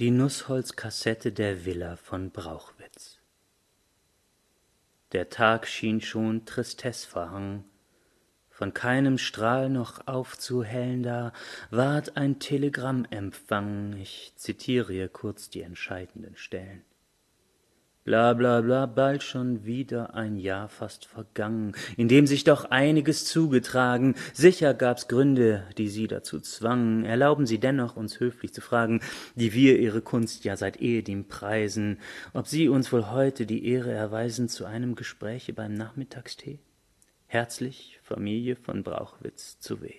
Die Nußholzkassette der Villa von Brauchwitz. Der Tag schien schon Tristesse verhangen, von keinem Strahl noch aufzuhellender ward ein Telegramm empfangen, ich zitiere hier kurz die entscheidenden Stellen. Bla bla bla, bald schon wieder ein Jahr fast vergangen, in dem sich doch einiges zugetragen. Sicher gab's Gründe, die sie dazu zwangen. Erlauben Sie dennoch, uns höflich zu fragen, die wir Ihre Kunst ja seit ehedem preisen, ob Sie uns wohl heute die Ehre erweisen zu einem Gespräche beim Nachmittagstee? Herzlich, Familie von Brauchwitz zu W.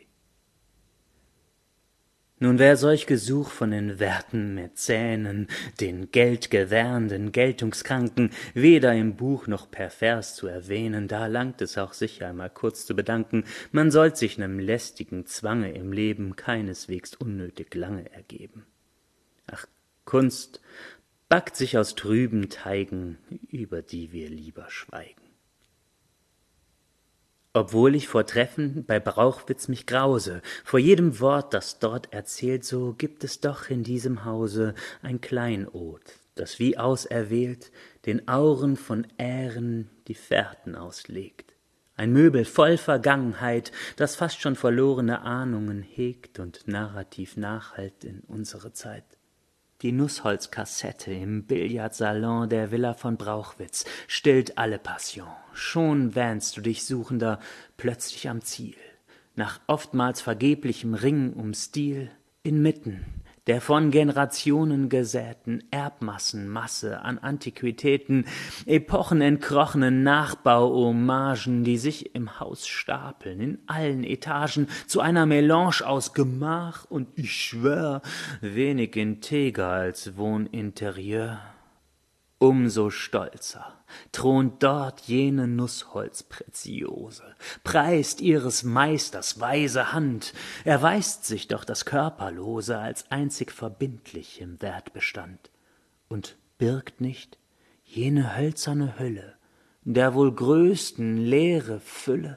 Nun wär solch Gesuch von den werten Mäzenen, den geldgewährenden Geltungskranken, weder im Buch noch per Vers zu erwähnen, da langt es auch sicher einmal kurz zu bedanken, man sollt sich nem lästigen Zwange im Leben keineswegs unnötig lange ergeben. Ach, Kunst backt sich aus trüben Teigen, über die wir lieber schweigen. Obwohl ich vor Treffen bei Brauchwitz mich grause, vor jedem Wort, das dort erzählt, so gibt es doch in diesem Hause ein Kleinod, das wie auserwählt den Auren von Ähren die Fährten auslegt. Ein Möbel voll Vergangenheit, das fast schon verlorene Ahnungen hegt und narrativ nachhallt in unsere Zeit. Die Nußholzkassette im Billardsalon der Villa von Brauchwitz stillt alle Passion. Schon wähnst du dich Suchender plötzlich am Ziel, nach oftmals vergeblichem Ringen um Stil, inmitten der von Generationen gesäten Erbmassenmasse an Antiquitäten, epochenentkrochenen Nachbau-Hommagen, die sich im Haus stapeln, in allen Etagen, zu einer Melange aus Gemach und, ich schwör, wenig integer als Wohninterieur. Umso stolzer thront dort jene Nußholzpreziose, preist ihres Meisters weise Hand, erweist sich doch das Körperlose als einzig verbindlich im Wertbestand und birgt nicht jene hölzerne Hülle der wohl größten leere Fülle.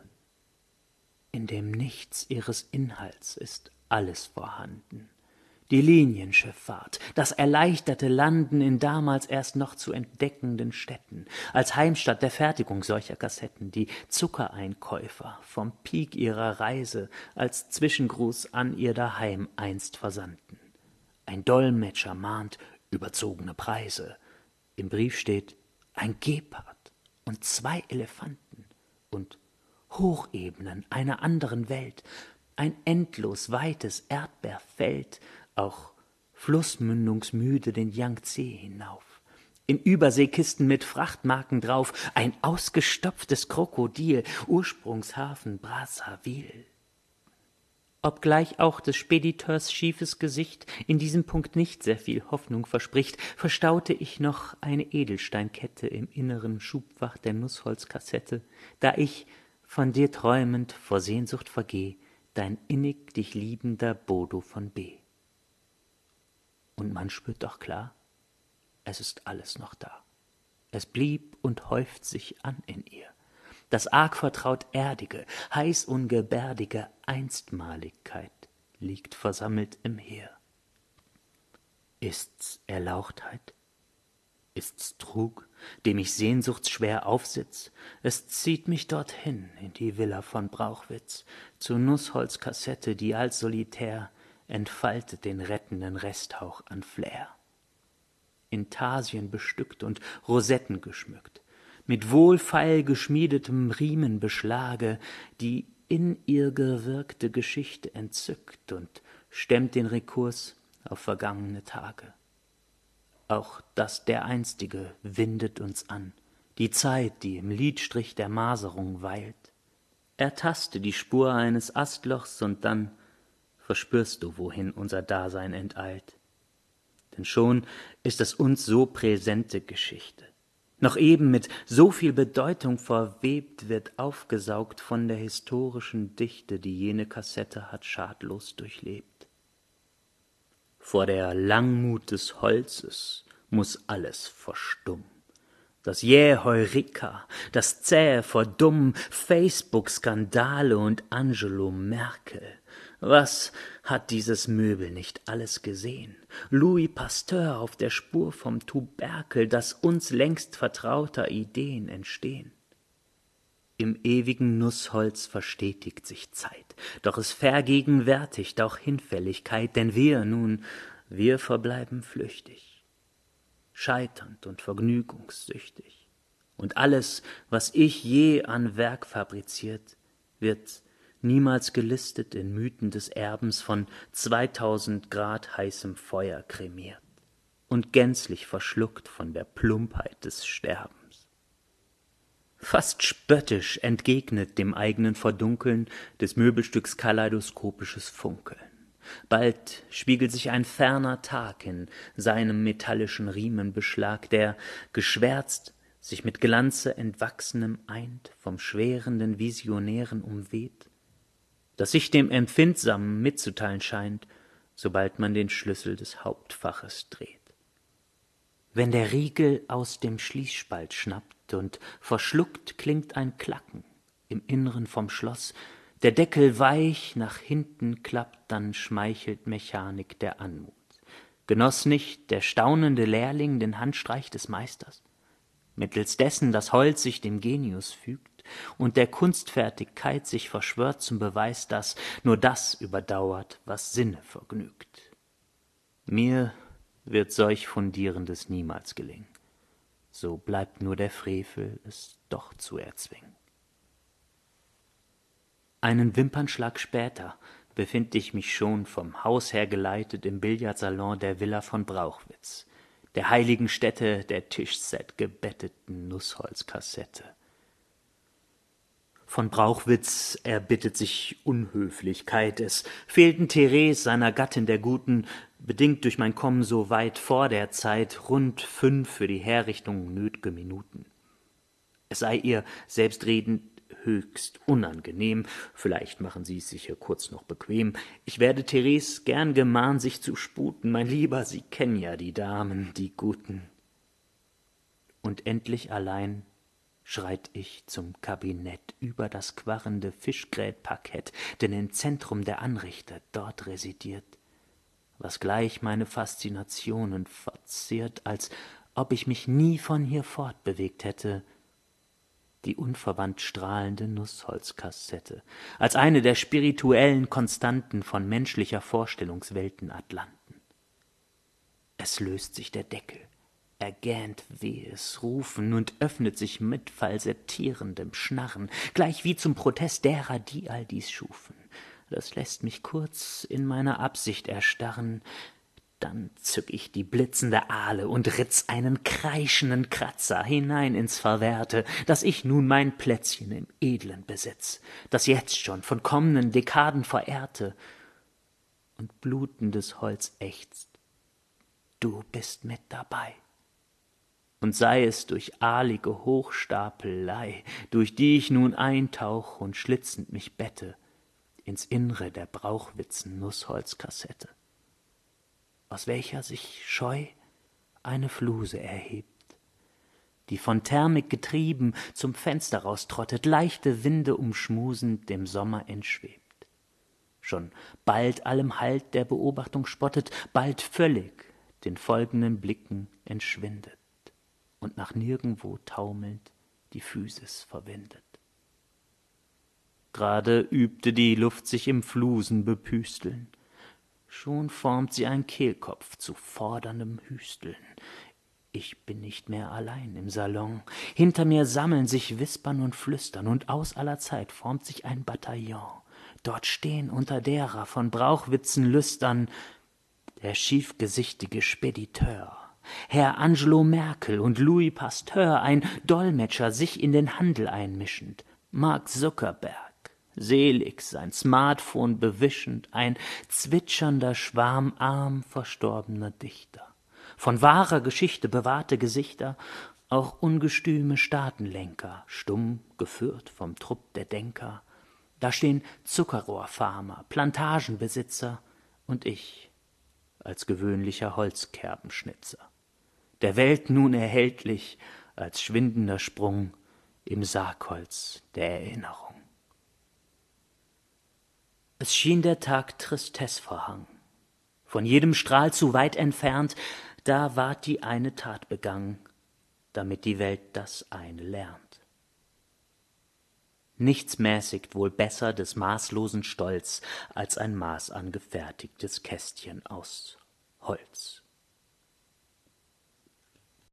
In dem Nichts ihres Inhalts ist alles vorhanden. Die Linienschifffahrt, das erleichterte Landen in damals erst noch zu entdeckenden Städten, als Heimstatt der Fertigung solcher Kassetten, die Zuckereinkäufer vom Peak ihrer Reise als Zwischengruß an ihr Daheim einst versandten. Ein Dolmetscher mahnt überzogene Preise. Im Brief steht ein Gepard und 2 Elefanten und Hochebenen einer anderen Welt, ein endlos weites Erdbeerfeld, auch flussmündungsmüde den Yangtze hinauf. In Überseekisten mit Frachtmarken drauf, ein ausgestopftes Krokodil, Ursprungshafen Brazzaville. Obgleich auch des Spediteurs schiefes Gesicht in diesem Punkt nicht sehr viel Hoffnung verspricht, verstaute ich noch eine Edelsteinkette im inneren Schubfach der Nußholzkassette, da ich, von dir träumend, vor Sehnsucht vergeh, dein innig dich liebender Bodo von B. Und man spürt doch klar, es ist alles noch da. Es blieb und häuft sich an in ihr. Das arg vertraut erdige, heiß ungebärdige Einstmaligkeit liegt versammelt im Heer. Ist's Erlauchtheit? Ist's Trug, dem ich sehnsuchtsschwer aufsitz? Es zieht mich dorthin, in die Villa von Brauchwitz, zur Nußholzkassette, die als solitär entfaltet den rettenden Resthauch an Flair. Intarsien bestückt und Rosetten geschmückt, mit wohlfeil geschmiedetem Riemenbeschlage, die in ihr gewirkte Geschichte entzückt und stemmt den Rekurs auf vergangene Tage. Auch das Dereinstige windet uns an, die Zeit, die im Lidstrich der Maserung weilt. Ertaste die Spur eines Astlochs und dann verspürst du, wohin unser Dasein enteilt. Denn schon ist es uns so präsente Geschichte. Noch eben mit so viel Bedeutung verwebt, wird aufgesaugt von der historischen Dichte, die jene Kassette hat schadlos durchlebt. Vor der Langmut des Holzes muß alles verstummen. Das jähe Heureka, das zähe Verdummen, Facebook-Skandale und Angelo Merkel, Was hat dieses Möbel nicht alles gesehen? Louis Pasteur auf der Spur vom Tuberkel, dass uns längst vertrauter Ideen entstehen. Im ewigen Nussholz verstetigt sich Zeit, doch es vergegenwärtigt auch Hinfälligkeit, denn wir verbleiben flüchtig, scheiternd und vergnügungssüchtig. Und alles, was ich je an Werk fabriziert, wird niemals gelistet in Mythen des Erbens von 2000 Grad heißem Feuer kremiert und gänzlich verschluckt von der Plumpheit des Sterbens. Fast spöttisch entgegnet dem eigenen Verdunkeln des Möbelstücks kaleidoskopisches Funkeln. Bald spiegelt sich ein ferner Tag in seinem metallischen Riemenbeschlag, der, geschwärzt, sich mit Glanze entwachsenem eint, vom schwerenden Visionären umweht, das sich dem Empfindsamen mitzuteilen scheint, sobald man den Schlüssel des Hauptfaches dreht. Wenn der Riegel aus dem Schließspalt schnappt und verschluckt klingt ein Klacken im Inneren vom Schloss, der Deckel weich nach hinten klappt, dann schmeichelt Mechanik der Anmut. Genoss nicht der staunende Lehrling den Handstreich des Meisters, mittels dessen das Holz sich dem Genius fügt und der Kunstfertigkeit sich verschwört zum Beweis, dass nur das überdauert, was Sinne vergnügt. Mir wird solch Fundierendes niemals gelingen, so bleibt nur der Frevel, es doch zu erzwingen. Einen Wimpernschlag später befind ich mich schon vom Haus her geleitet im Billardsalon der Villa von Brauchwitz, der heiligen Stätte der Tischset gebetteten Nussholzkassette. Von Brauchwitz erbittet sich Unhöflichkeit, es fehlten Therese, seiner Gattin der Guten, bedingt durch mein Kommen so weit vor der Zeit, rund 5 für die Herrichtung nöt'ge Minuten. Es sei ihr selbstredend höchst unangenehm, vielleicht machen Sie es sich hier kurz noch bequem, ich werde Therese gern gemahn, sich zu sputen, mein Lieber, Sie kennen ja die Damen, die Guten. Und endlich allein schreit ich zum Kabinett über das quarrende Fischgrätparkett, denn im Zentrum der Anrichte dort residiert, was gleich meine Faszinationen verzehrt, als ob ich mich nie von hier fortbewegt hätte, die unverwandt strahlende Nussholzkassette, als eine der spirituellen Konstanten von menschlicher Vorstellungswelten Atlanten. Es löst sich der Deckel, ergähnt wehes Rufen und öffnet sich mit falsettierendem Schnarren, gleich wie zum Protest derer, die all dies schufen. Das lässt mich kurz in meiner Absicht erstarren, dann zück ich die blitzende Ahle und ritz einen kreischenden Kratzer hinein ins Verwehrte, dass ich nun mein Plätzchen im edlen besitz, das jetzt schon von kommenden Dekaden verehrte, und blutendes Holz ächzt, du bist mit dabei. Und sei es durch ahlige Hochstapelei, durch die ich nun eintauch und schlitzend mich bette ins Innre der Brauchwitzen Nussholzkassette, aus welcher sich scheu eine Fluse erhebt, die von Thermik getrieben zum Fenster raustrottet, leichte Winde umschmusend dem Sommer entschwebt, schon bald allem Halt der Beobachtung spottet, bald völlig den folgenden Blicken entschwindet und nach nirgendwo taumelnd die Physis verwindet. Gerade übte die Luft sich im Flusen bepüsteln, schon formt sie ein Kehlkopf zu forderndem Hüsteln. Ich bin nicht mehr allein im Salon, hinter mir sammeln sich Wispern und Flüstern, und aus aller Zeit formt sich ein Bataillon. Dort stehen unter derer von Brauchwitzen Lüstern der schiefgesichtige Spediteur, Herr Angelo Merkel und Louis Pasteur, ein Dolmetscher sich in den Handel einmischend, Mark Zuckerberg, selig sein Smartphone bewischend, ein zwitschernder Schwarm arm verstorbener Dichter, von wahrer Geschichte bewahrte Gesichter, auch ungestüme Staatenlenker, stumm geführt vom Trupp der Denker. Da stehen Zuckerrohrfarmer, Plantagenbesitzer und ich als gewöhnlicher Holzkerbenschnitzer, der Welt nun erhältlich als schwindender Sprung im Sargholz der Erinnerung. Es schien der Tag Tristesse verhangen. Von jedem Strahl zu weit entfernt, da ward die eine Tat begangen, damit die Welt das eine lernt. Nichts mäßigt wohl besser des maßlosen Stolz als ein maßangefertigtes Kästchen aus Holz.